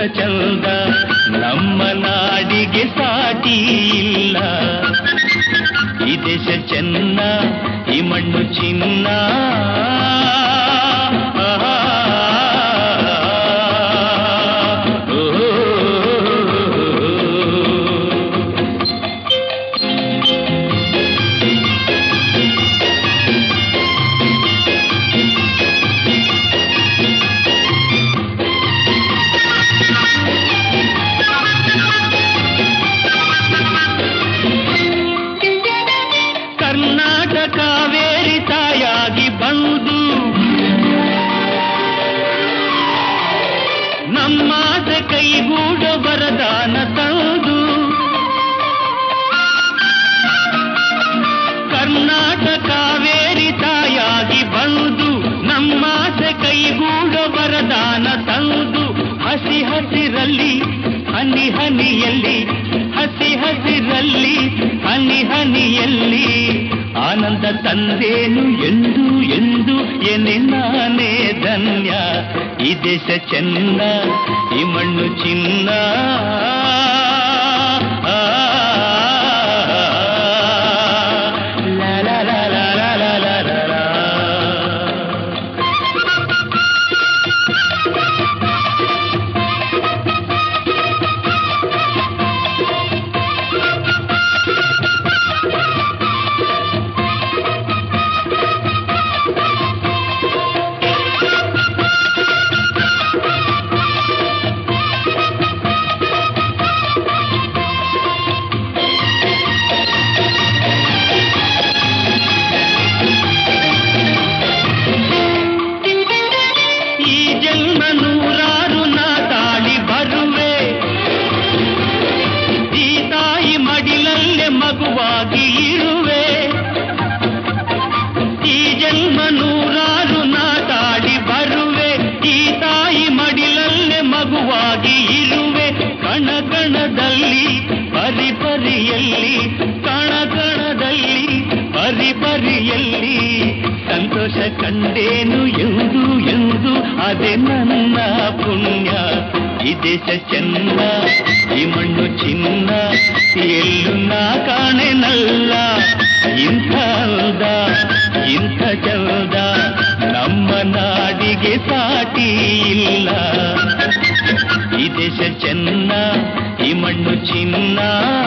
ಚಂದ ನಮ್ಮ ನಾಡಿಗೆ ಸಾಟಿ ಇಲ್ಲ. ಈ ದೇಶ ಚೆನ್ನ, ಈ ಮಣ್ಣು ಚಿನ್ನ. ಕಾವೇರಿ ತಾಯಾಗಿ ಬಂದು ನಮ್ಮಾಸೆ ಕೈಗೂಡ ವರದಾನ ತಂದು, ಕರ್ನಾಟಕ ಕಾವೇರಿ ತಾಯಾಗಿ ಬಂದು ನಮ್ಮಾಸೆ ಕೈಗೂಡ ವರದಾನ ತಂದು, ಹಸಿ ಹಸಿರಲ್ಲಿ ಹನಿ ಹನಿಯಲ್ಲಿ, ಹಸಿ ಹಸಿರಲ್ಲಿ ಹನಿ ಹನಿಯಲ್ಲಿ ಆನಂದ ತಂದೇನು ಎಂದು ಎಂದು ಎನ್ನೆ ನಾನೇ ಧನ್ಯ. ಈ ದೇಶ ಚೆನ್ನ, ಈ ಮಣ್ಣು ಚಿನ್ನ. ನೂರಾರು ನಾ ತಾಳಿ ಬರುವೆ, ಈ ತಾಯಿ ಮಡಿಲಲ್ಲೇ ಮಗುವಾಗಿ ಇರುವೆ. ಈ ಜನ್ಮ ನೂರಾರು ನಾ ತಾಳಿ ಬರುವೆ, ಈ ತಾಯಿ ಮಡಿಲಲ್ಲೇ ಮಗುವಾಗಿ ಇರುವೆ. ಕಣಕಣದಲ್ಲಿ ಪರಿಪರಿಯಲ್ಲಿ, ಕಣಕಣದಲ್ಲಿ ಪರಿಪರಿಯಲ್ಲಿ ಸಂತೋಷ ಕಂಡೇನು ಎಂದು ಎಂದು ಅದೇ ನನ್ನ ಪುಣ್ಯ. ಈ ದೇಶ ಚೆನ್ನ, ಈ ಮಣ್ಣು ಚಿನ್ನ. ಎಲ್ಲೂ ನಾ ಕಾಣೆನಲ್ಲ ಇಂಥ ಅಂದ, ಇಂಥ ಚಂದ ನಮ್ಮ ನಾಡಿಗೆ ಸಾಟಿ ಇಲ್ಲ. ಈ ದೇಶ ಚೆನ್ನ, ಈ ಮಣ್ಣು ಚಿನ್ನ.